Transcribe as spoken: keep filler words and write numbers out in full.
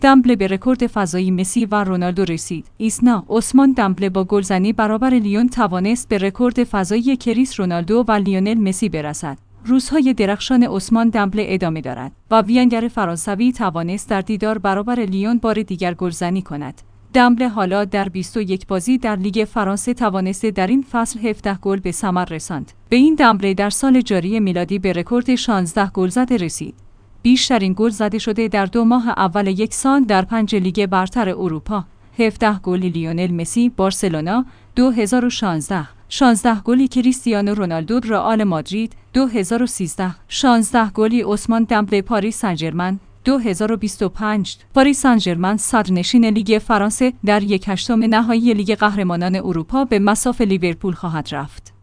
دمبله به رکورد فضایی مسی و رونالدو رسید. ایسنا عثمان دمبله با گلزنی برابر لیون توانست به رکورد فضایی کریس رونالدو و لیونل مسی برسد. روزهای درخشان عثمان دمبله ادامه دارد و وینگر فرانسوی توانست در دیدار برابر لیون بار دیگر گلزنی کند. دمبله حالا در بیست و یک بازی در لیگ فرانسه توانسته در این فصل هفده گل به ثمر رساند. به این دمبله در سال جاری میلادی به رکورد شانزده گل زده رسید. بیشترین گل زده شده در دو ماه اول یک سال در پنج لیگ برتر اروپا. هفده گل لیونل مسی بارسلونا دو هزار و شانزده، شانزده گلی کریستیانو رونالدو رئال مادرید دو هزار و سیزده، شانزده گلی عثمان دمبله پاریس سن ژرمن دو هزار و بیست و پنج. پاریس سن ژرمن صدرنشین لیگ فرانسه در یک هشتم نهایی لیگ قهرمانان اروپا به مصاف لیورپول خواهد رفت.